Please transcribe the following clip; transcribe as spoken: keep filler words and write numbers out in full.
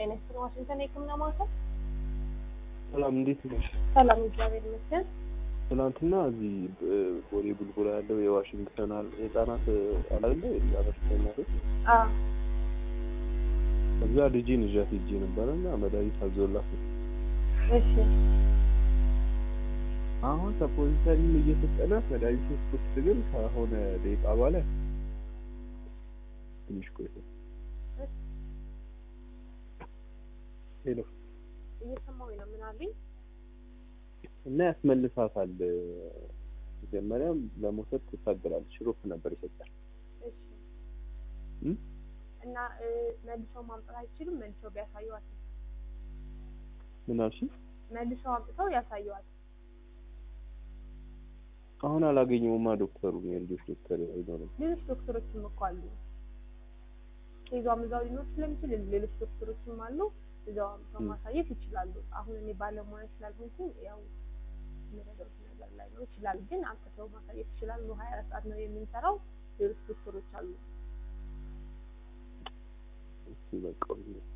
ጤናስ ዋሽንግተን የህክምና ማዕከል ሰላም እንዴት ነሽ? ሰላም እግዚአብሔር ይመስገን። ትናንትና እዚህ ቦሌ ቡልቡላ ያለው የዋሽንግተን ህጻናት አላለ ያረፈናል አዎ እዛ ልጄን ይዣት ሂጄ ነበርና መድኃኒት አዞላት። እሺ አሁን ሰፖዚተሪ እየተጠናት መድኃኒት ውስጥ ግን ከሆነ ደቂቃ በኋላ ትንሽ ቆይቶ ሄሎ እየሰማሁኝ ነው። ምን አለኝ እና ያስመልሳታል። መጀመሪያም ለሞተት ትታገላለች። ሮፍ ነበር ይሰጣል። እሺ እና መልሰው ማምጣት አይችልም። መልሰው ቢያሳዩዋት ምን አልሽ? መልሰው አምጥተው ያሳዩዋት። አሁን አላገኘውማ ዶክተሩን። የልጆች ዶክተር አይኖርም። ሌሎች ዶክተሮችም እኮ አሉ። ከዛው ምዛው ሊኖር ስለሚችል ሌሎች ዶክተሮችም አሉ። እዛው ማሳየት ይችላሉ። አሁን እኔ ባለሙያ ስላልሆንኩ ያው ምንደረስ ነገር ላይ ነው ይችላል። ግን አጥተው ማሳየት ይችላል። ነው ሃያ አራት ሰዓት ነው የምንሰራው። ሌሎች ዶክተሮች አሉ። እሺ በቃ